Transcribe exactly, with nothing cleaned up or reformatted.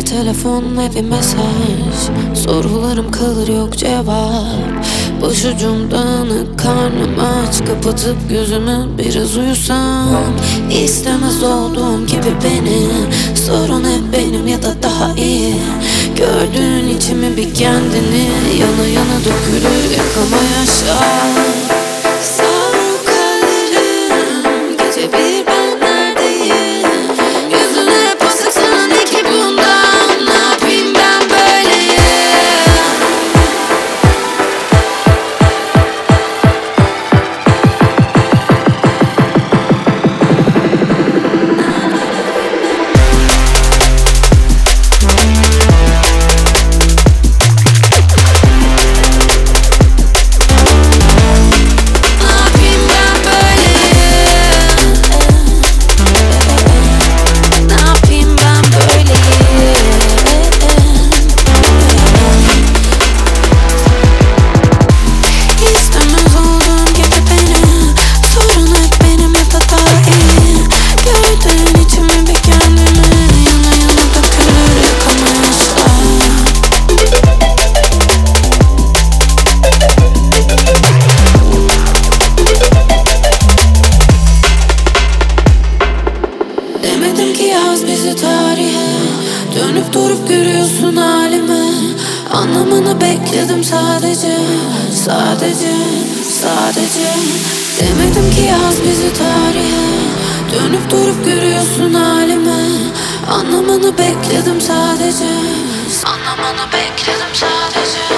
telefon ne bir mesaj. Sorularım kalır yok cevap. Başucum dağınık, karnım aç. Kapatıp gözümü biraz uyusam. İstemez olduğum gibi beni. Sorun hep benim ya da daha iyi. Gördüğün içimi bir kendini. Yana yana dökülür yakama yaşlar. Savruk hallerim, gece bir ben neredeyim? Yüzüne basık sana ne ki bundan? Ne yapayım ben böyleyim? Demedim ki yaz bizi tarihe. Dönüp durup görüyorsun halimi. Anlamını bekledim sadece. Sadece, sadece. Demedim ki yaz bizi tarihe. Dönüp durup görüyorsun halimi. Anlamını bekledim sadece. Anlamını bekledim sadece.